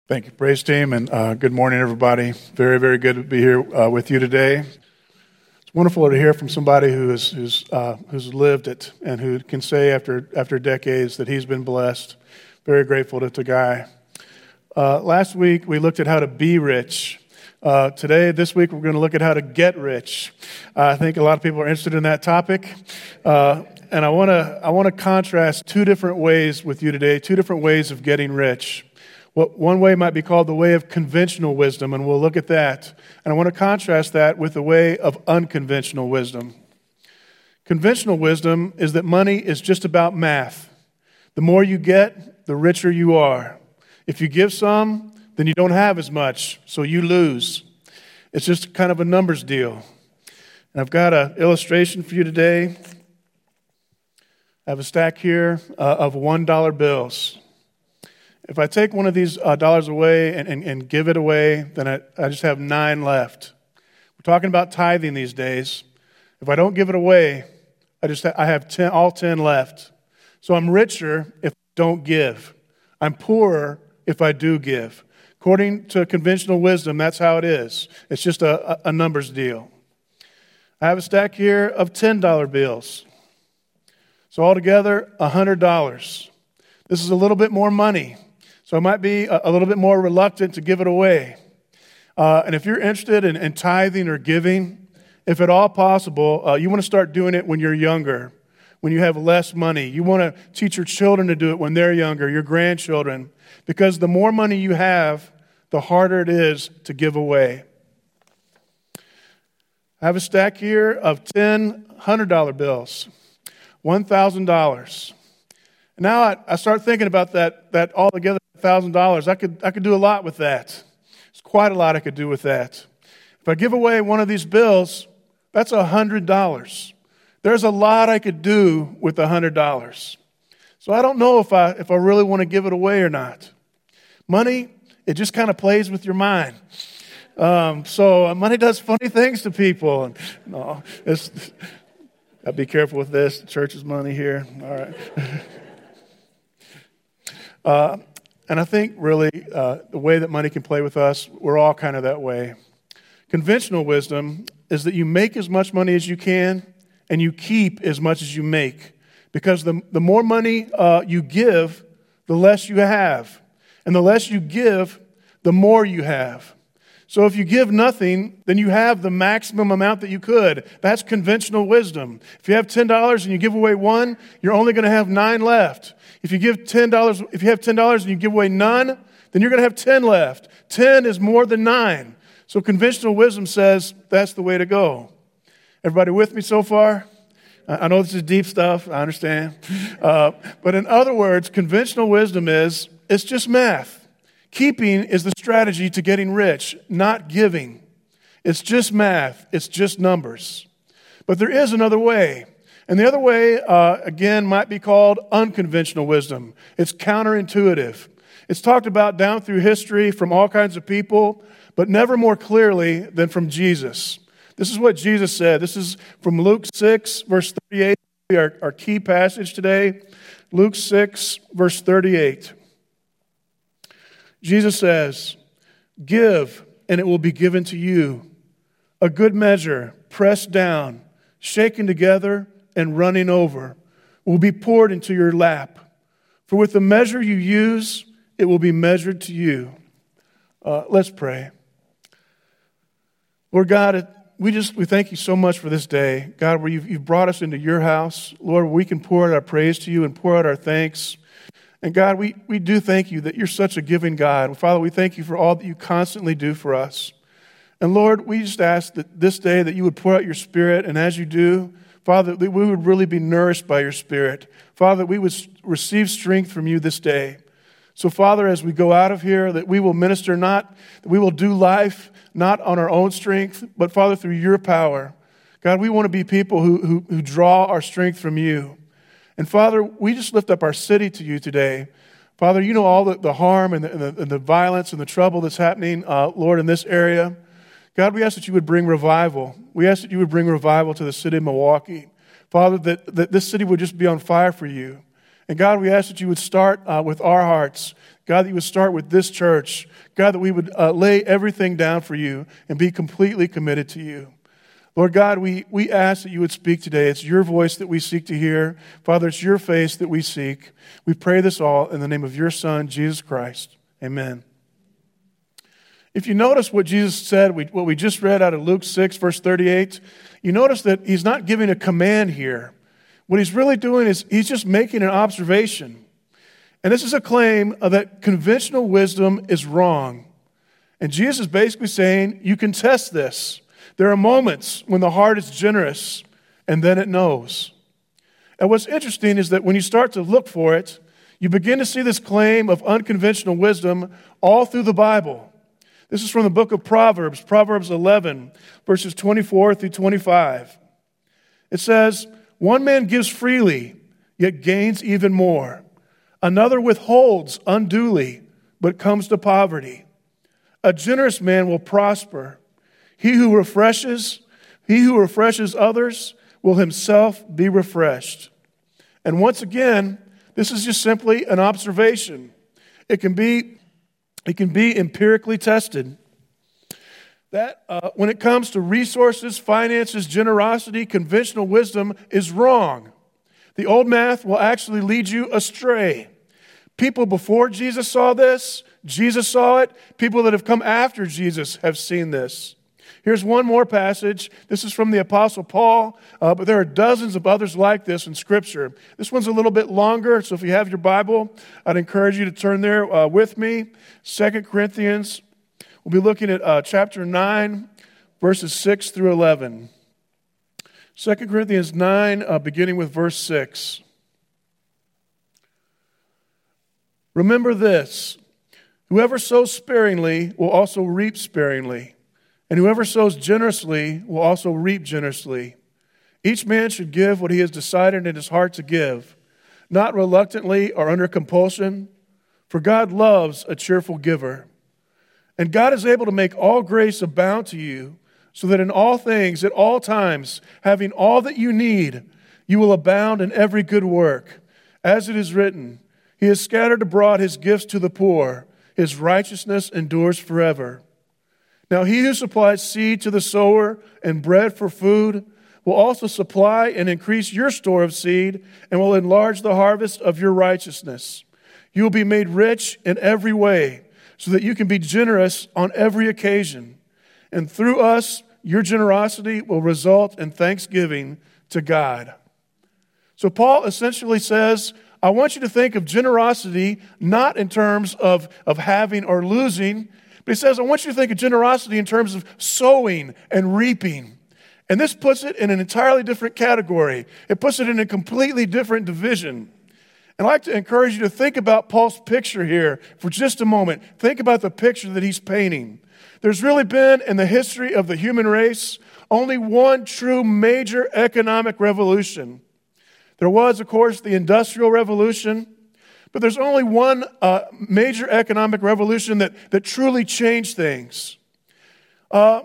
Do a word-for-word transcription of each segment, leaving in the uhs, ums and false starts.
Thank you, praise team, and uh, good morning, everybody. Very, very good to be here uh, with you today. It's wonderful to hear from somebody who is, who's uh, who's lived it and who can say after after decades that he's been blessed. Very grateful to, to Guy. Uh, last week we looked at how to be rich. Uh, today, this week, we're going to look at how to get rich. Uh, I think a lot of people are interested in that topic, uh, and I want to I want to contrast two different ways with you today. Two different ways of getting rich. What one way might be called the way of conventional wisdom, and we'll look at that. And I want to contrast that with the way of unconventional wisdom. Conventional wisdom is that money is just about math. The more you get, the richer you are. If you give some, then you don't have as much, so you lose. It's just kind of a numbers deal. And I've got an illustration for you today. I have a stack here uh, of one dollar bills. If I take one of these uh, dollars away and, and, and give it away, then I, I just have nine left. We're talking about tithing these days. If I don't give it away, I just ha- I have ten, all ten left. So I'm richer if I don't give. I'm poorer if I do give. According to conventional wisdom, that's how it is. It's just a, a numbers deal. I have a stack here of ten dollar bills. So altogether, one hundred dollars. This is a little bit more money. So I might be a little bit more reluctant to give it away. Uh, and if you're interested in, in tithing or giving, if at all possible, uh, you want to start doing it when you're younger, when you have less money. You want to teach your children to do it when they're younger, your grandchildren, because the more money you have, the harder it is to give away. I have a stack here of ten one hundred dollar bills, one thousand dollars. Now I, I start thinking about that, that altogether, one thousand dollars. I could, I could do a lot with that. There's quite a lot I could do with that. If I give away one of these bills, that's one hundred dollars. There's a lot I could do with one hundred dollars. So I don't know if I, if I really want to give it away or not. Money, it just kind of plays with your mind. Um, so money does funny things to people. And, no, it's, I'll be careful with this. The church's money here. All right. Uh, and I think really uh, the way that money can play with us, we're all kind of that way. Conventional wisdom is that you make as much money as you can and you keep as much as you make. Because the, the more money uh, you give, the less you have. And the less you give, the more you have. So if you give nothing, then you have the maximum amount that you could. That's conventional wisdom. If you have ten dollars and you give away one, you're only going to have nine left. If you give ten dollars, if you have ten dollars and you give away none, then you're going to have ten left. ten is more than nine. So conventional wisdom says that's the way to go. Everybody with me so far? I know this is deep stuff. I understand. Uh, but in other words, conventional wisdom is, it's just math. Keeping is the strategy to getting rich, not giving. It's just math. It's just numbers. But there is another way. And the other way, uh, again, might be called unconventional wisdom. It's counterintuitive. It's talked about down through history from all kinds of people, but never more clearly than from Jesus. This is what Jesus said. This is from Luke six, verse thirty-eight, our, our key passage today. Luke six, verse thirty-eight. Jesus says, "Give, and it will be given to you. A good measure, pressed down, shaken together, and running over, will be poured into your lap. For with the measure you use, it will be measured to you." Uh, let's pray. Lord God, we just we thank you so much for this day. God, where you've, you've brought us into your house. Lord, we can pour out our praise to you and pour out our thanks. And God, we, we do thank you that you're such a giving God. Father, we thank you for all that you constantly do for us. And Lord, we just ask that this day that you would pour out your Spirit, and as you do, Father, that we would really be nourished by your Spirit. Father, that we would receive strength from you this day. So Father, as we go out of here, that we will minister not, that we will do life not on our own strength, but Father, through your power. God, we want to be people who, who, who draw our strength from you. And Father, we just lift up our city to you today. Father, you know all the, the harm and the, and, the, and the violence and the trouble that's happening, uh, Lord, in this area. God, we ask that you would bring revival. We ask that you would bring revival to the city of Milwaukee. Father, that, that this city would just be on fire for you. And God, we ask that you would start uh, with our hearts. God, that you would start with this church. God, that we would uh, lay everything down for you and be completely committed to you. Lord God, we, we ask that you would speak today. It's your voice that we seek to hear. Father, it's your face that we seek. We pray this all in the name of your Son, Jesus Christ. Amen. If you notice what Jesus said, we, what we just read out of Luke six, verse thirty-eight, you notice that he's not giving a command here. What he's really doing is he's just making an observation. And this is a claim that conventional wisdom is wrong. And Jesus is basically saying, you can test this. There are moments when the heart is generous, and then it knows. And what's interesting is that when you start to look for it, you begin to see this claim of unconventional wisdom all through the Bible. This is from the book of Proverbs, Proverbs eleven, verses twenty-four through twenty-five. It says, one man gives freely, yet gains even more. Another withholds unduly, but comes to poverty. A generous man will prosper. He who refreshes, he who refreshes others will himself be refreshed. And once again, this is just simply an observation. It can be, it can be empirically tested. That uh, when it comes to resources, finances, generosity, conventional wisdom is wrong. The old math will actually lead you astray. People before Jesus saw this, Jesus saw it. People that have come after Jesus have seen this. Here's one more passage. This is from the Apostle Paul, uh, but there are dozens of others like this in Scripture. This one's a little bit longer, so if you have your Bible, I'd encourage you to turn there uh, with me. Second Corinthians, we'll be looking at uh, chapter nine, verses six through eleven. Second Corinthians nine, uh, beginning with verse six. Remember this, whoever sows sparingly will also reap sparingly. And whoever sows generously will also reap generously. Each man should give what he has decided in his heart to give, not reluctantly or under compulsion, for God loves a cheerful giver. And God is able to make all grace abound to you, so that in all things, at all times, having all that you need, you will abound in every good work. As it is written, He has scattered abroad His gifts to the poor. His righteousness endures forever. Now he who supplies seed to the sower and bread for food will also supply and increase your store of seed and will enlarge the harvest of your righteousness. You will be made rich in every way so that you can be generous on every occasion. And through us, your generosity will result in thanksgiving to God. So Paul essentially says, I want you to think of generosity not in terms of, of having or losing, but he says, I want you to think of generosity in terms of sowing and reaping. And this puts it in an entirely different category. It puts it in a completely different division. And I'd like to encourage you to think about Paul's picture here for just a moment. Think about the picture that he's painting. There's really been, in the history of the human race, only one true major economic revolution. There was, of course, the Industrial Revolution. But there's only one uh, major economic revolution that, that truly changed things. Uh,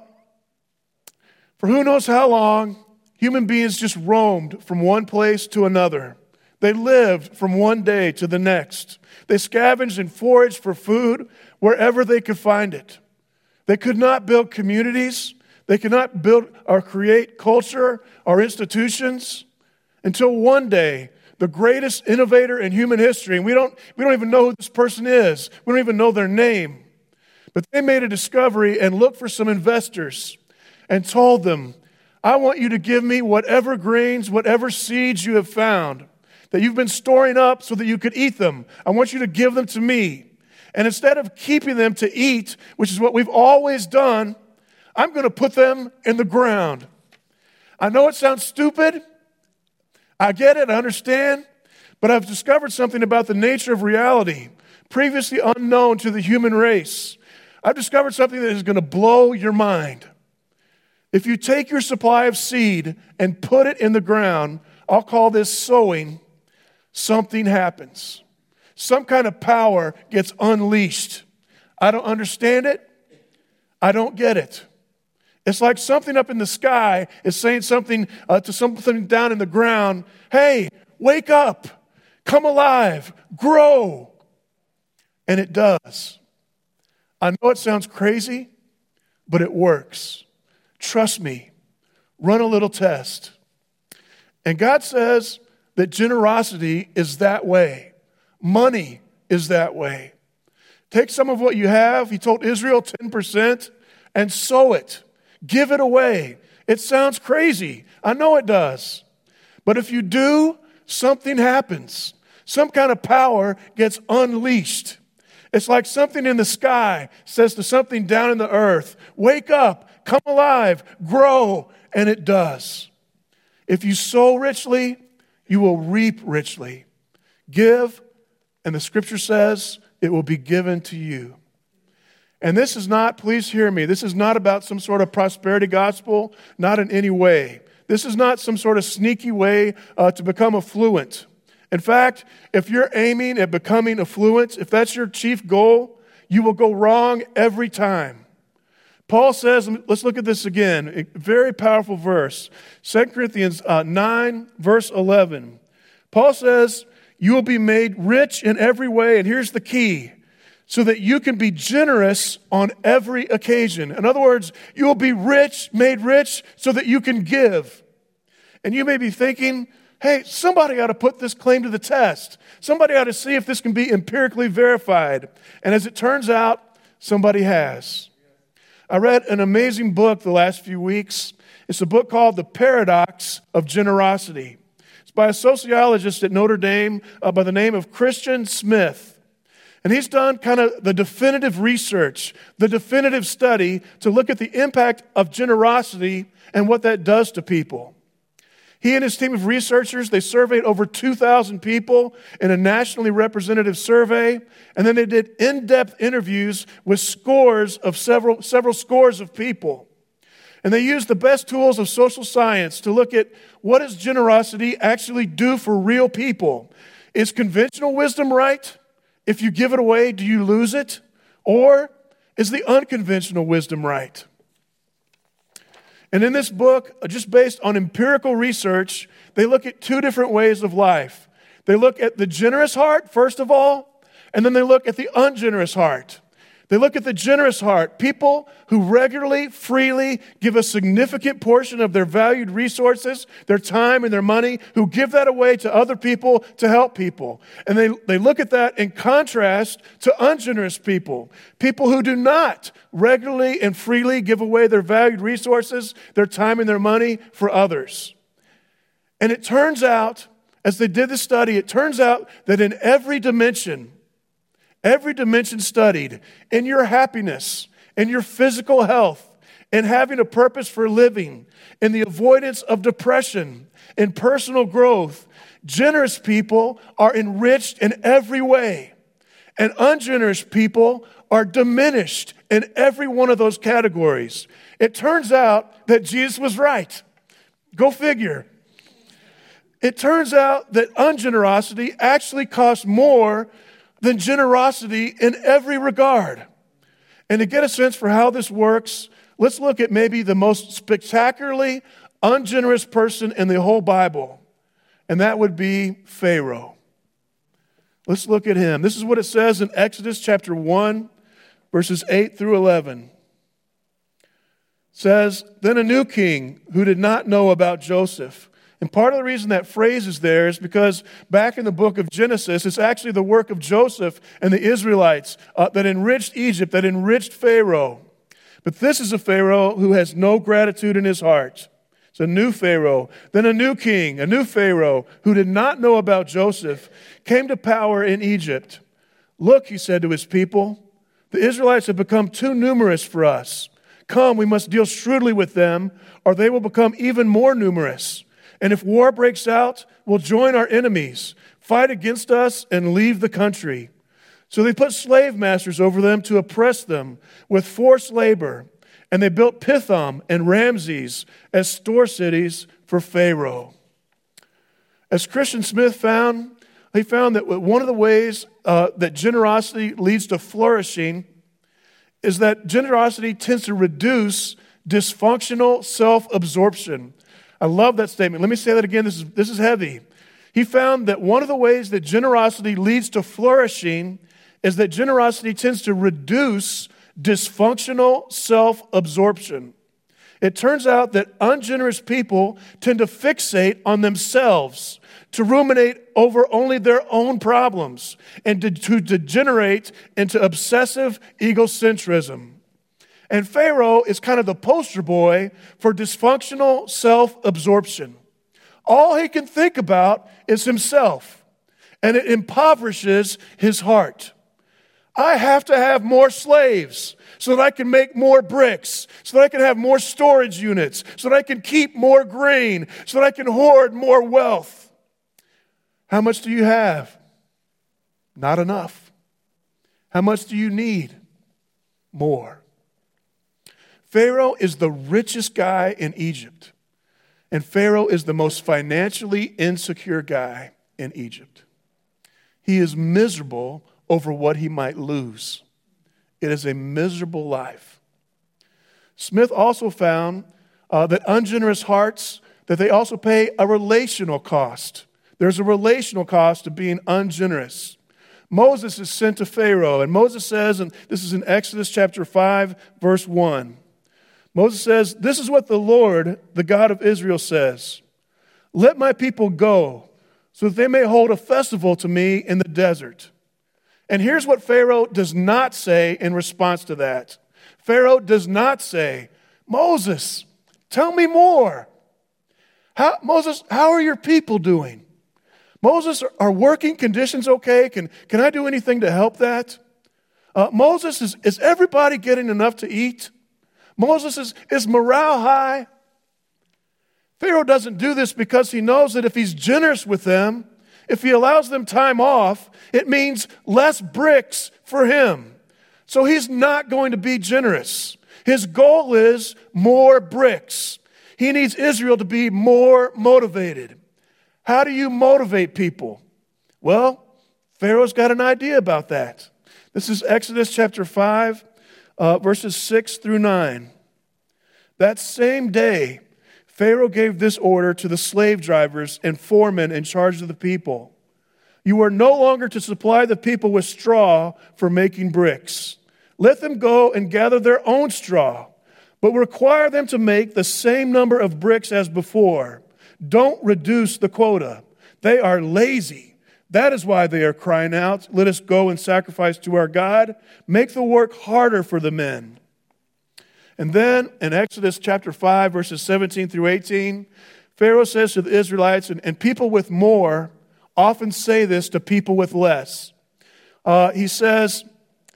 for who knows how long, human beings just roamed from one place to another. They lived from one day to the next. They scavenged and foraged for food wherever they could find it. They could not build communities. They could not build or create culture or institutions until one day, the greatest innovator in human history, and we don't, we don't even know who this person is. We don't even know their name. But they made a discovery and looked for some investors and told them, I want you to give me whatever grains, whatever seeds you have found that you've been storing up so that you could eat them. I want you to give them to me. And instead of keeping them to eat, which is what we've always done, I'm going to put them in the ground. I know it sounds stupid. I get it, I understand, but I've discovered something about the nature of reality, previously unknown to the human race. I've discovered something that is going to blow your mind. If you take your supply of seed and put it in the ground, I'll call this sowing, something happens. Some kind of power gets unleashed. I don't understand it. I don't get it. It's like something up in the sky is saying something uh, to something down in the ground. Hey, wake up, come alive, grow. And it does. I know it sounds crazy, but it works. Trust me. Run a little test. And God says that generosity is that way. Money is that way. Take some of what you have. He told Israel ten percent and sow it. Give it away. It sounds crazy. I know it does. But if you do, something happens. Some kind of power gets unleashed. It's like something in the sky says to something down in the earth, wake up, come alive, grow, and it does. If you sow richly, you will reap richly. Give, and the scripture says it will be given to you. And this is not, please hear me, this is not about some sort of prosperity gospel, not in any way. This is not some sort of sneaky way uh, to become affluent. In fact, if you're aiming at becoming affluent, if that's your chief goal, you will go wrong every time. Paul says, let's look at this again, a very powerful verse, Second Corinthians uh, nine, verse eleven. Paul says, you will be made rich in every way, and here's the key, so that you can be generous on every occasion. In other words, you will be rich, made rich, so that you can give. And you may be thinking, hey, somebody ought to put this claim to the test. Somebody ought to see if this can be empirically verified. And as it turns out, somebody has. I read an amazing book the last few weeks. It's a book called The Paradox of Generosity. It's by a sociologist at Notre Dame uh, by the name of Christian Smith. And he's done kind of the definitive research, the definitive study to look at the impact of generosity and what that does to people. He and his team of researchers, they surveyed over two thousand people in a nationally representative survey, and then they did in-depth interviews with scores of several, several scores of people. And they used the best tools of social science to look at what does generosity actually do for real people. Is conventional wisdom right? If you give it away, do you lose it? Or is the unconventional wisdom right? And in this book, just based on empirical research, they look at two different ways of life. They look at the generous heart, first of all, and then they look at the ungenerous heart. They look at the generous heart, people who regularly, freely give a significant portion of their valued resources, their time and their money, who give that away to other people to help people. And they, they look at that in contrast to ungenerous people, people who do not regularly and freely give away their valued resources, their time and their money for others. And it turns out, as they did the study, it turns out that in every dimension, Every dimension studied, in your happiness, in your physical health, in having a purpose for living, in the avoidance of depression, in personal growth, generous people are enriched in every way. And ungenerous people are diminished in every one of those categories. It turns out that Jesus was right. Go figure. It turns out that ungenerosity actually costs more than generosity in every regard. And to get a sense for how this works, let's look at maybe the most spectacularly ungenerous person in the whole Bible, and that would be Pharaoh. Let's look at him. This is what it says in Exodus chapter one, verses eight through eleven. It says, "Then a new king who did not know about Joseph." And part of the reason that phrase is there is because back in the book of Genesis, it's actually the work of Joseph and the Israelites uh, that enriched Egypt, that enriched Pharaoh. But this is a Pharaoh who has no gratitude in his heart. It's a new Pharaoh. Then a new king, a new Pharaoh, who did not know about Joseph, came to power in Egypt. "Look," he said to his people, "the Israelites have become too numerous for us. Come, we must deal shrewdly with them, or they will become even more numerous. And if war breaks out, we'll join our enemies, fight against us, and leave the country." So they put slave masters over them to oppress them with forced labor. And they built Pithom and Ramses as store cities for Pharaoh. As Christian Smith found, he found that one of the ways uh, that generosity leads to flourishing is that generosity tends to reduce dysfunctional self-absorption. I love that statement. Let me say that again. This is, this is heavy. He found that one of the ways that generosity leads to flourishing is that generosity tends to reduce dysfunctional self-absorption. It turns out that ungenerous people tend to fixate on themselves, to ruminate over only their own problems, and to, to degenerate into obsessive egocentrism. And Pharaoh is kind of the poster boy for dysfunctional self-absorption. All he can think about is himself, and it impoverishes his heart. I have to have more slaves so that I can make more bricks, so that I can have more storage units, so that I can keep more grain, so that I can hoard more wealth. How much do you have? Not enough. How much do you need? More. Pharaoh is the richest guy in Egypt, and Pharaoh is the most financially insecure guy in Egypt. He is miserable over what he might lose. It is a miserable life. Smith also found uh, that ungenerous hearts, that they also pay a relational cost. There's a relational cost to being ungenerous. Moses is sent to Pharaoh, and Moses says, and this is in Exodus chapter five, verse one. Moses says, "This is what the Lord, the God of Israel, says. Let my people go, so that they may hold a festival to me in the desert." And here's what Pharaoh does not say in response to that. Pharaoh does not say, "Moses, tell me more. How, Moses, how are your people doing? Moses, are working conditions okay? Can, can I do anything to help that? Uh, Moses, is, is everybody getting enough to eat? Moses, is, is morale high?" Pharaoh doesn't do this because he knows that if he's generous with them, if he allows them time off, it means less bricks for him. So he's not going to be generous. His goal is more bricks. He needs Israel to be more motivated. How do you motivate people? Well, Pharaoh's got an idea about that. This is Exodus chapter five, uh, verses six through nine. That same day, Pharaoh gave this order to the slave drivers and foremen in charge of the people. "You are no longer to supply the people with straw for making bricks. Let them go and gather their own straw, but require them to make the same number of bricks as before. Don't reduce the quota. They are lazy. That is why they are crying out, 'Let us go and sacrifice to our God.' Make the work harder for the men." And then in Exodus chapter five, verses seventeen through eighteen, Pharaoh says to the Israelites, and, and people with more often say this to people with less. Uh, he says,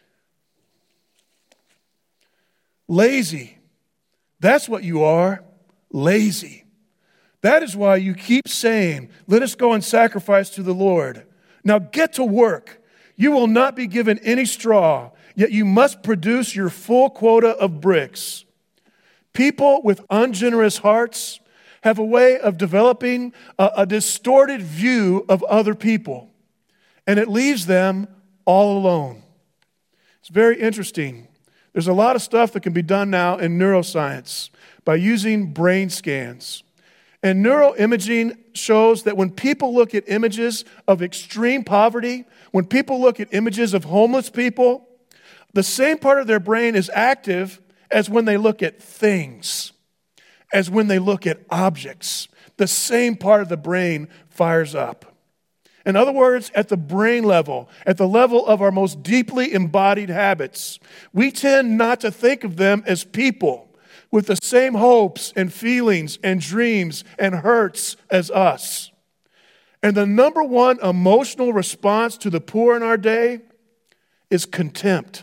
"Lazy. That's what you are, lazy. That is why you keep saying, 'Let us go and sacrifice to the Lord.' Now get to work. You will not be given any straw, yet you must produce your full quota of bricks." People with ungenerous hearts have a way of developing a, a distorted view of other people, and it leaves them all alone. It's very interesting. There's a lot of stuff that can be done now in neuroscience by using brain scans. And neuroimaging shows that when people look at images of extreme poverty, when people look at images of homeless people, the same part of their brain is active as when they look at things, as when they look at objects. The same part of the brain fires up. In other words, at the brain level, at the level of our most deeply embodied habits, we tend not to think of them as people with the same hopes and feelings and dreams and hurts as us. And the number one emotional response to the poor in our day is contempt.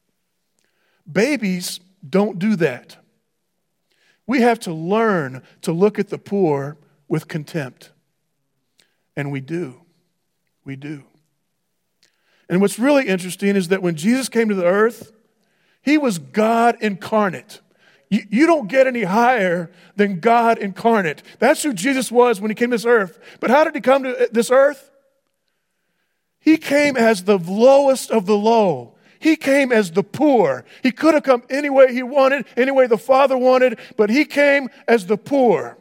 Babies don't do that. We have to learn to look at the poor with contempt. And we do. We do. And what's really interesting is that when Jesus came to the earth, he was God incarnate. You, you don't get any higher than God incarnate. That's who Jesus was when he came to this earth. But how did he come to this earth? He came as the lowest of the low. He came as the poor. He could have come any way he wanted, any way the Father wanted, but he came as the poor.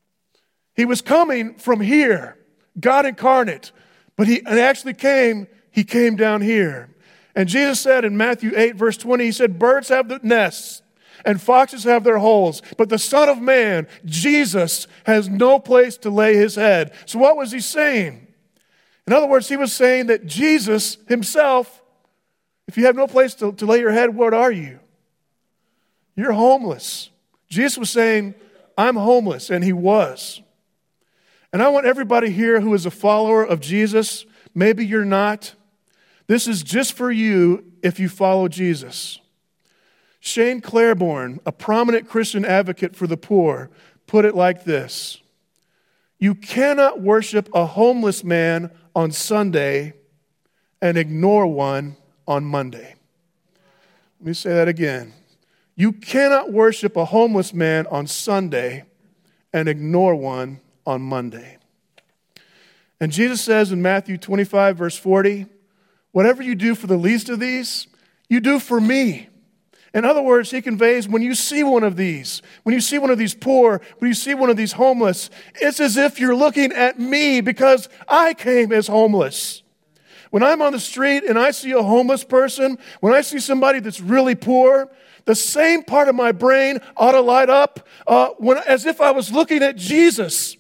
He was coming from here, God incarnate, but he actually came he came down here. And Jesus said in Matthew eight, verse twenty, he said, birds have the nests and foxes have their holes, but the Son of Man, Jesus, has no place to lay his head. So what was he saying? In other words, he was saying that Jesus himself, if you have no place to, to lay your head, what are you? You're homeless. Jesus was saying, I'm homeless, and he was. And I want everybody here who is a follower of Jesus, maybe you're not, this is just for you if you follow Jesus. Shane Claiborne, a prominent Christian advocate for the poor, put it like this: you cannot worship a homeless man on Sunday and ignore one on Monday. Let me say that again. You cannot worship a homeless man on Sunday and ignore one on Monday. And Jesus says in Matthew twenty-five, verse forty, whatever you do for the least of these, you do for me. In other words, he conveys, when you see one of these, when you see one of these poor, when you see one of these homeless, it's as if you're looking at me because I came as homeless. When I'm on the street and I see a homeless person, when I see somebody that's really poor, the same part of my brain ought to light up uh, when, as if I was looking at Jesus.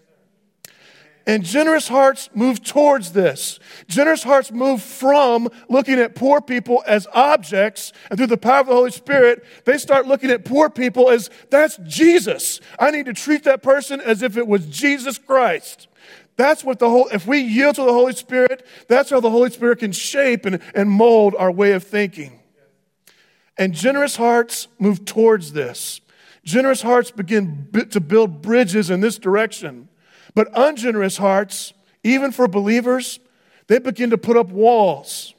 And generous hearts move towards this. Generous hearts move from looking at poor people as objects, and through the power of the Holy Spirit, they start looking at poor people as, that's Jesus. I need to treat that person as if it was Jesus Christ. That's what the whole, if we yield to the Holy Spirit, that's how the Holy Spirit can shape and, and mold our way of thinking. And generous hearts move towards this. Generous hearts begin b- to build bridges in this direction. But ungenerous hearts, even for believers, they begin to put up walls.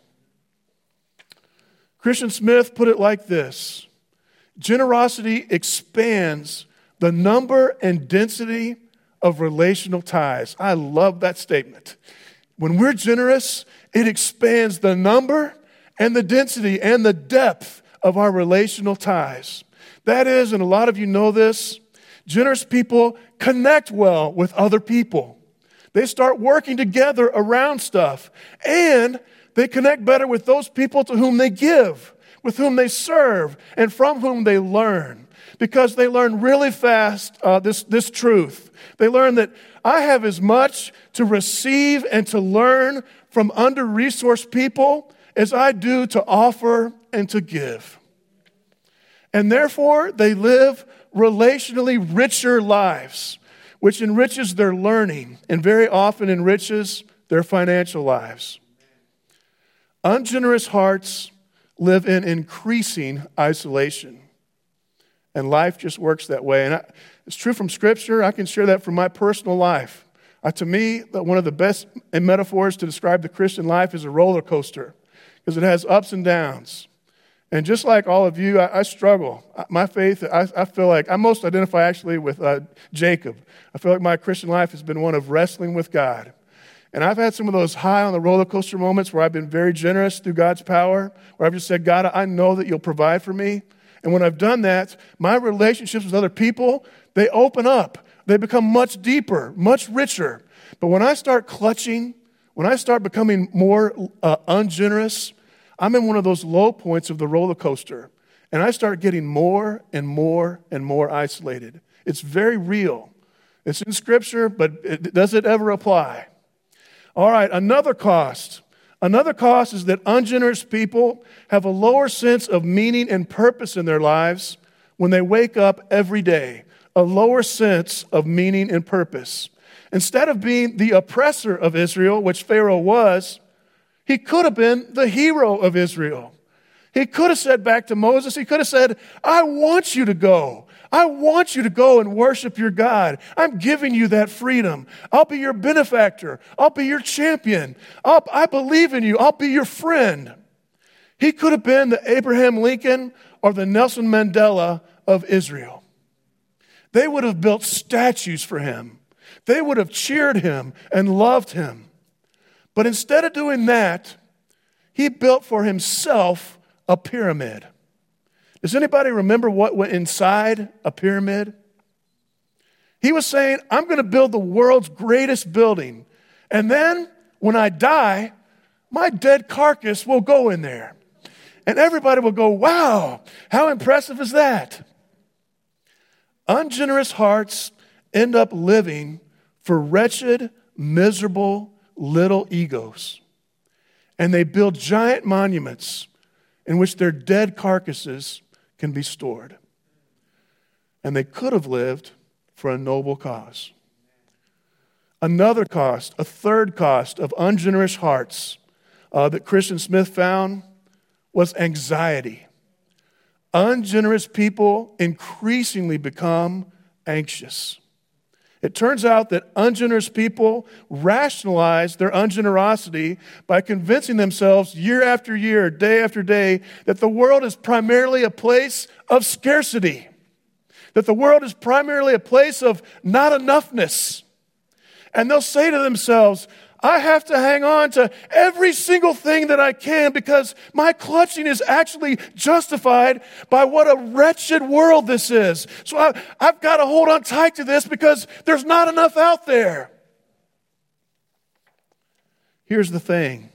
Christian Smith put it like this: generosity expands the number and density of relational ties. I love that statement. When we're generous, it expands the number and the density and the depth of our relational ties. That is, and a lot of you know this, generous people connect well with other people. They start working together around stuff, and they connect better with those people to whom they give, with whom they serve, and from whom they learn. Because they learn really fast uh, this, this truth. They learn that I have as much to receive and to learn from under-resourced people as I do to offer and to give. And therefore, they live relationally richer lives, which enriches their learning and very often enriches their financial lives. Ungenerous hearts live in increasing isolation. And life just works that way. And I, it's true from Scripture. I can share that from my personal life. Uh, to me, one of the best metaphors to describe the Christian life is a roller coaster, because it has ups and downs. And just like all of you, I, I struggle. My faith, I, I feel like, I most identify actually with uh, Jacob. I feel like my Christian life has been one of wrestling with God. And I've had some of those high on the roller coaster moments where I've been very generous through God's power, where I've just said, God, I know that you'll provide for me. And when I've done that, my relationships with other people, they open up. They become much deeper, much richer. But when I start clutching, when I start becoming more uh, ungenerous, I'm in one of those low points of the roller coaster, and I start getting more and more and more isolated. It's very real. It's in Scripture, but it, does it ever apply? All right, another cost. Another cost is that ungenerous people have a lower sense of meaning and purpose in their lives when they wake up every day, a lower sense of meaning and purpose. Instead of being the oppressor of Israel, which Pharaoh was, he could have been the hero of Israel. He could have said back to Moses, he could have said, I want you to go. I want you to go and worship your God. I'm giving you that freedom. I'll be your benefactor. I'll be your champion. I'll, I believe in you. I'll be your friend. He could have been the Abraham Lincoln or the Nelson Mandela of Israel. They would have built statues for him. They would have cheered him and loved him. But instead of doing that, he built for himself a pyramid. Does anybody remember what went inside a pyramid? He was saying, I'm going to build the world's greatest building. And then when I die, my dead carcass will go in there. And everybody will go, wow, how impressive is that? Ungenerous hearts end up living for wretched, miserable little egos. And they build giant monuments in which their dead carcasses can be stored. And they could have lived for a noble cause. Another cost, a third cost of ungenerous hearts uh, that Christian Smith found was anxiety. Ungenerous people increasingly become anxious. It turns out that ungenerous people rationalize their ungenerosity by convincing themselves year after year, day after day, that the world is primarily a place of scarcity, that the world is primarily a place of not enoughness. And they'll say to themselves, I have to hang on to every single thing that I can because my clutching is actually justified by what a wretched world this is. So I, I've got to hold on tight to this because there's not enough out there. Here's the thing.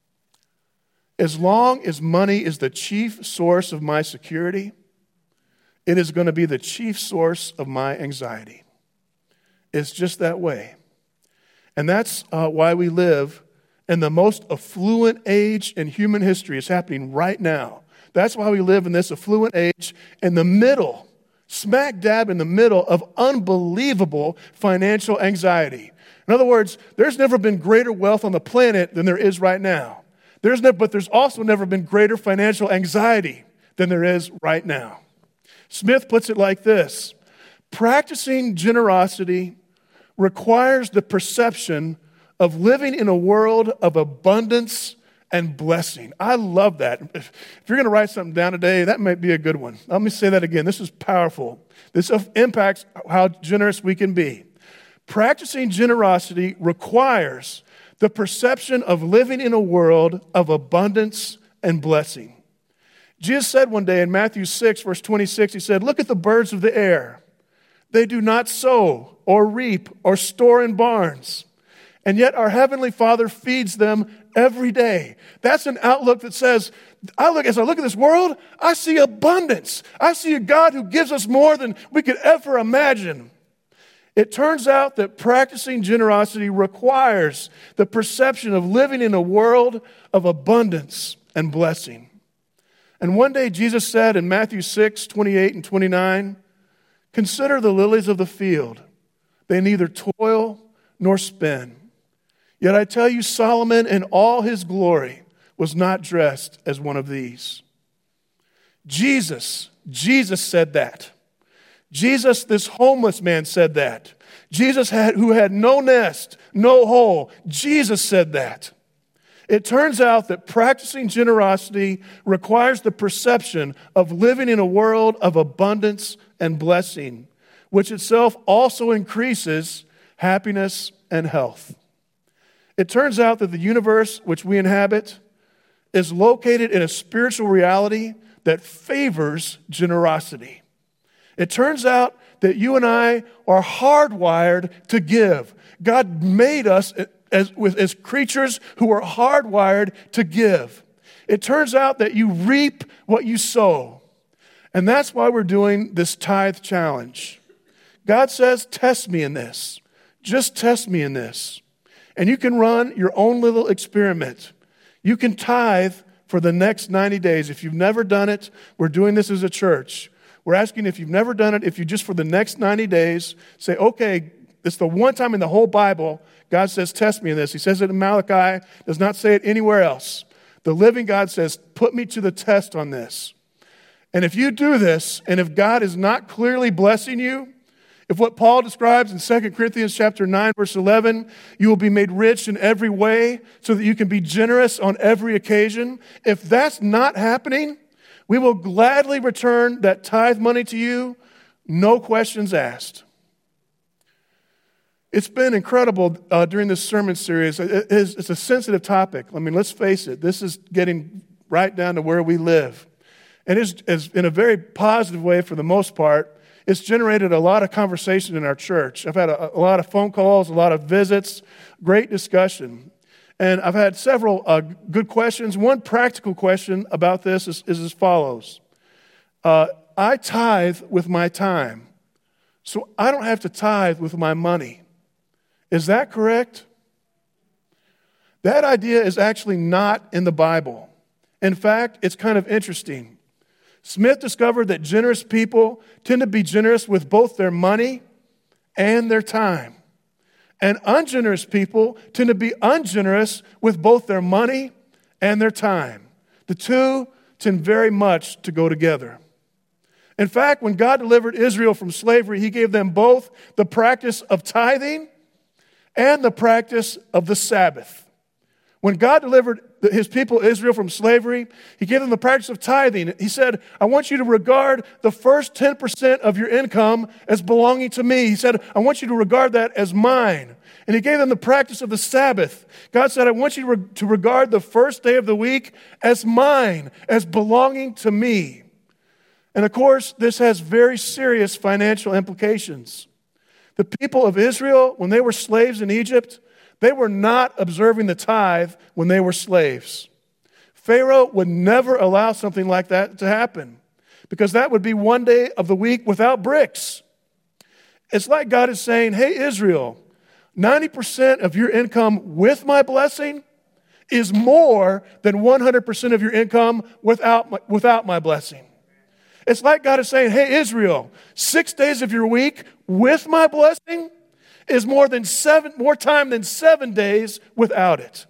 As long as money is the chief source of my security, it is going to be the chief source of my anxiety. It's just that way. And that's uh, why we live in the most affluent age in human history. It's happening right now. That's why we live in this affluent age in the middle, smack dab in the middle of unbelievable financial anxiety. In other words, there's never been greater wealth on the planet than there is right now. There's never, but there's also never been greater financial anxiety than there is right now. Smith puts it like this: practicing generosity requires the perception of living in a world of abundance and blessing. I love that. If you're going to write something down today, that might be a good one. Let me say that again. This is powerful. This impacts how generous we can be. Practicing generosity requires the perception of living in a world of abundance and blessing. Jesus said one day in Matthew six, verse twenty-six, he said, look at the birds of the air. They do not sow or reap or store in barns, and yet our Heavenly Father feeds them every day. That's an outlook that says, I look as I look at this world, I see abundance. I see a God who gives us more than we could ever imagine. It turns out that practicing generosity requires the perception of living in a world of abundance and blessing. And one day Jesus said in Matthew six, twenty-eight and twenty-nine, consider the lilies of the field. They neither toil nor spin. Yet I tell you, Solomon in all his glory was not dressed as one of these. Jesus, Jesus said that. Jesus, this homeless man, said that. Jesus, had, who had no nest, no hole, Jesus said that. It turns out that practicing generosity requires the perception of living in a world of abundance and blessing, which itself also increases happiness and health. It turns out that the universe which we inhabit is located in a spiritual reality that favors generosity. It turns out that you and I are hardwired to give. God made us as, as creatures who are hardwired to give. It turns out that you reap what you sow. And that's why we're doing this tithe challenge. God says, test me in this. Just test me in this. And you can run your own little experiment. You can tithe for the next ninety days. If you've never done it, we're doing this as a church. We're asking if you've never done it, if you just for the next ninety days say, okay, it's the one time in the whole Bible God says, test me in this. He says it in Malachi, does not say it anywhere else. The living God says, put me to the test on this. And if you do this, and if God is not clearly blessing you, if what Paul describes in Second Corinthians chapter nine, verse eleven, you will be made rich in every way so that you can be generous on every occasion. If that's not happening, we will gladly return that tithe money to you, no questions asked. It's been incredible uh, during this sermon series. It is, it's a sensitive topic. I mean, let's face it. This is getting right down to where we live. And it's, it's in a very positive way for the most part. It's generated a lot of conversation in our church. I've had a, a lot of phone calls, a lot of visits, great discussion. And I've had several uh, good questions. One practical question about this is, is as follows. Uh, I tithe with my time, so I don't have to tithe with my money. Is that correct? That idea is actually not in the Bible. In fact, it's kind of interesting. Smith discovered that generous people tend to be generous with both their money and their time. And ungenerous people tend to be ungenerous with both their money and their time. The two tend very much to go together. In fact, when God delivered Israel from slavery, he gave them both the practice of tithing and the practice of the Sabbath. When God delivered his people Israel from slavery, he gave them the practice of tithing. He said, I want you to regard the first ten percent of your income as belonging to me. He said, I want you to regard that as mine. And he gave them the practice of the Sabbath. God said, I want you to, re- to regard the first day of the week as mine, as belonging to me. And of course, this has very serious financial implications. The people of Israel, when they were slaves in Egypt, they were not observing the tithe when they were slaves. Pharaoh would never allow something like that to happen because that would be one day of the week without bricks. It's like God is saying, hey, Israel, ninety percent of your income with my blessing is more than one hundred percent of your income without my, without my blessing. It's like God is saying, hey, Israel, six days of your week with my blessing is more than seven, more time than seven days without it.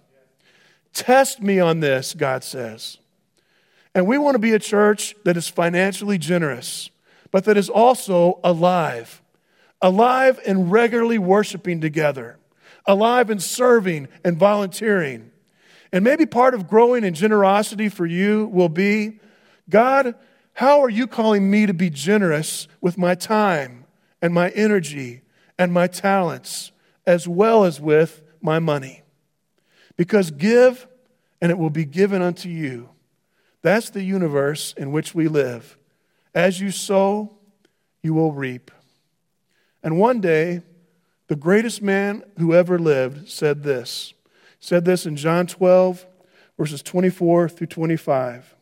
Test me on this, God says. And we want to be a church that is financially generous, but that is also alive. Alive and regularly worshiping together. Alive and serving and volunteering. And maybe part of growing in generosity for you will be, God, how are you calling me to be generous with my time and my energy and my talents, as well as with my money? Because give, and it will be given unto you. That's the universe in which we live. As you sow, you will reap. And one day, the greatest man who ever lived said this. He said this in John twelve, verses twenty-four through twenty-five.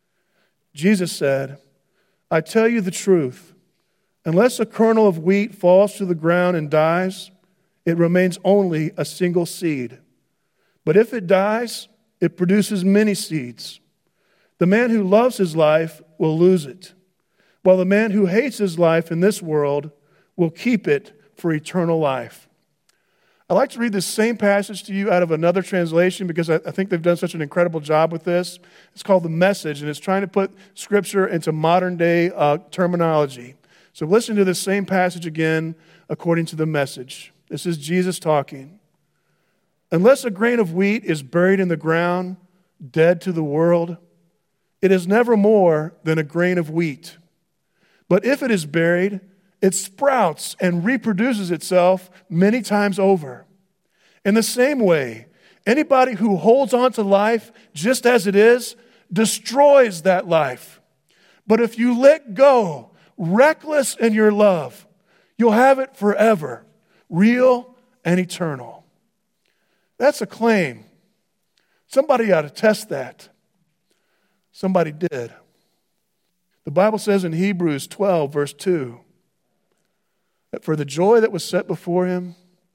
Jesus said, I tell you the truth. Unless a kernel of wheat falls to the ground and dies, it remains only a single seed. But if it dies, it produces many seeds. The man who loves his life will lose it, while the man who hates his life in this world will keep it for eternal life. I'd like to read this same passage to you out of another translation because I, I think they've done such an incredible job with this. It's called The Message, and it's trying to put Scripture into modern-day uh, terminology. So listen to this same passage again according to The Message. This is Jesus talking. Unless a grain of wheat is buried in the ground, dead to the world, it is never more than a grain of wheat. But if it is buried, it sprouts and reproduces itself many times over. In the same way, anybody who holds on to life just as it is destroys that life. But if you let go, reckless in your love, you'll have it forever, real and eternal. That's a claim. Somebody ought to test that. Somebody did. The Bible says in Hebrews twelve, verse two, that for the joy that was set before him,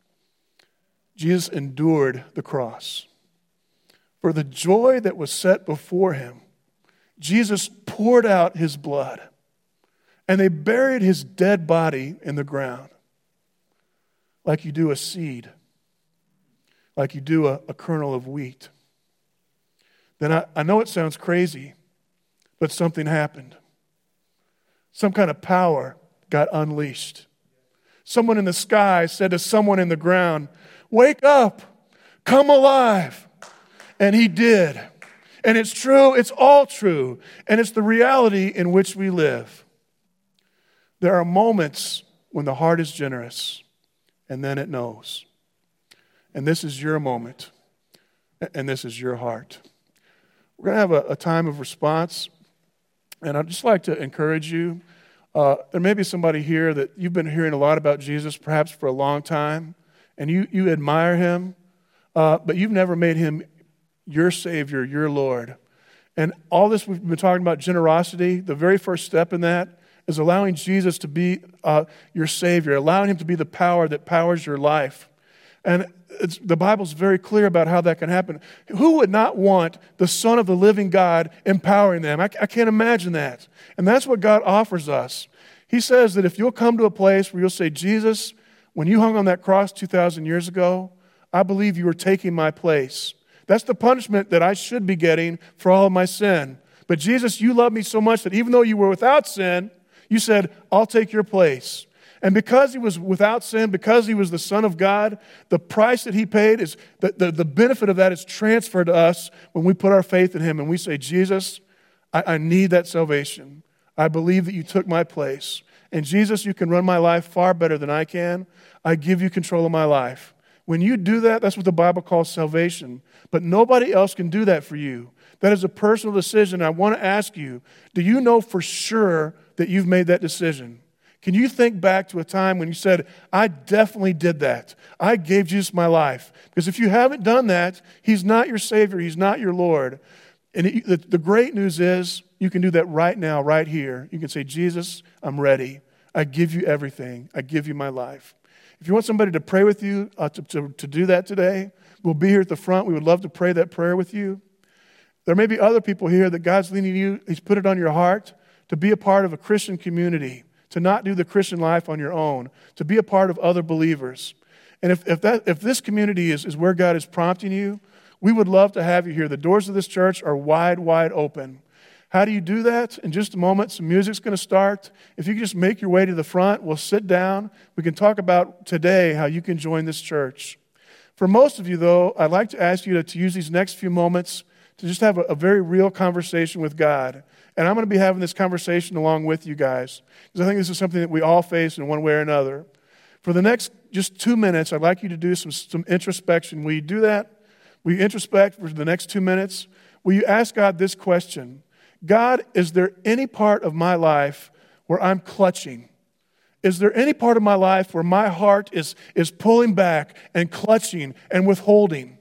Jesus endured the cross. For the joy that was set before him, Jesus poured out his blood. And they buried his dead body in the ground. Like you do a seed. Like you do a, a kernel of wheat. Then I, I know it sounds crazy, but something happened. Some kind of power got unleashed. Someone in the sky said to someone in the ground, wake up, come alive. And he did. And it's true, it's all true. And it's the reality in which we live. There are moments when the heart is generous, and then it knows. And this is your moment, and this is your heart. We're going to have a, a time of response, and I'd just like to encourage you. Uh, there may be somebody here that you've been hearing a lot about Jesus, perhaps for a long time, and you, you admire him. uh, but you've never made him your Savior, your Lord. And all this we've been talking about generosity, the very first step in that is allowing Jesus to be uh, your Savior, allowing him to be the power that powers your life. And it's, the Bible's very clear about how that can happen. Who would not want the Son of the living God empowering them? I, I can't imagine that. And that's what God offers us. He says that if you'll come to a place where you'll say, Jesus, when you hung on that cross two thousand years ago, I believe you were taking my place. That's the punishment that I should be getting for all of my sin. But Jesus, you love me so much that even though you were without sin, you said, I'll take your place. And because he was without sin, because he was the Son of God, the price that he paid is, the, the, the benefit of that is transferred to us when we put our faith in him and we say, Jesus, I, I need that salvation. I believe that you took my place. And Jesus, you can run my life far better than I can. I give you control of my life. When you do that, that's what the Bible calls salvation. But nobody else can do that for you. That is a personal decision. I want to ask you, do you know for sure that you've made that decision? Can you think back to a time when you said, I definitely did that. I gave Jesus my life. Because if you haven't done that, he's not your Savior. He's not your Lord. And it, the, the great news is you can do that right now, right here. You can say, Jesus, I'm ready. I give you everything. I give you my life. If you want somebody to pray with you, uh, to, to, to do that today, we'll be here at the front. We would love to pray that prayer with you. There may be other people here that God's leading you. He's put it on your heart to be a part of a Christian community, to not do the Christian life on your own, to be a part of other believers. And if, if, that, if this community is, is where God is prompting you, we would love to have you here. The doors of this church are wide, wide open. How do you do that? In just a moment, some music's going to start. If you can just make your way to the front, we'll sit down. We can talk about today how you can join this church. For most of you, though, I'd like to ask you to, to use these next few moments to just have a, a very real conversation with God. And I'm going to be having this conversation along with you guys, because I think this is something that we all face in one way or another. For the next just two minutes, I'd like you to do some, some introspection. Will you do that? Will you introspect for the next two minutes? Will you ask God this question? God, is there any part of my life where I'm clutching? Is there any part of my life where my heart is, is pulling back and clutching and withholding?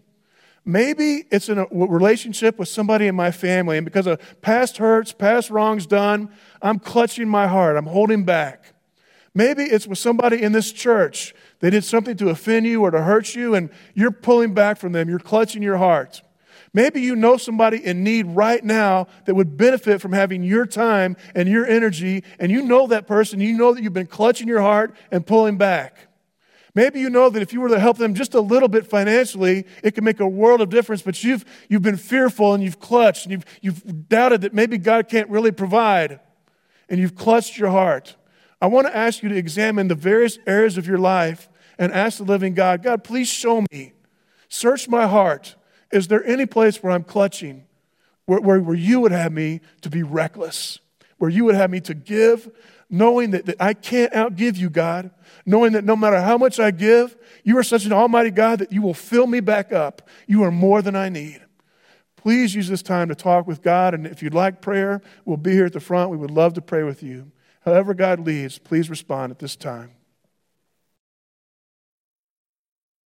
Maybe it's in a relationship with somebody in my family, and because of past hurts, past wrongs done, I'm clutching my heart. I'm holding back. Maybe it's with somebody in this church. They did something to offend you or to hurt you, and you're pulling back from them. You're clutching your heart. Maybe you know somebody in need right now that would benefit from having your time and your energy, and you know that person. You know that you've been clutching your heart and pulling back. Maybe you know that if you were to help them just a little bit financially, it could make a world of difference, but you've you've been fearful and you've clutched and you've you've doubted that maybe God can't really provide, and you've clutched your heart. I want to ask you to examine the various areas of your life and ask the living God, God, please show me. Search my heart. Is there any place where I'm clutching, where, where, where you would have me to be reckless, where you would have me to give, knowing that, that I can't outgive you, God, knowing that no matter how much I give, you are such an almighty God that you will fill me back up. You are more than I need. Please use this time to talk with God, and if you'd like prayer, we'll be here at the front. We would love to pray with you. However God leads, please respond at this time.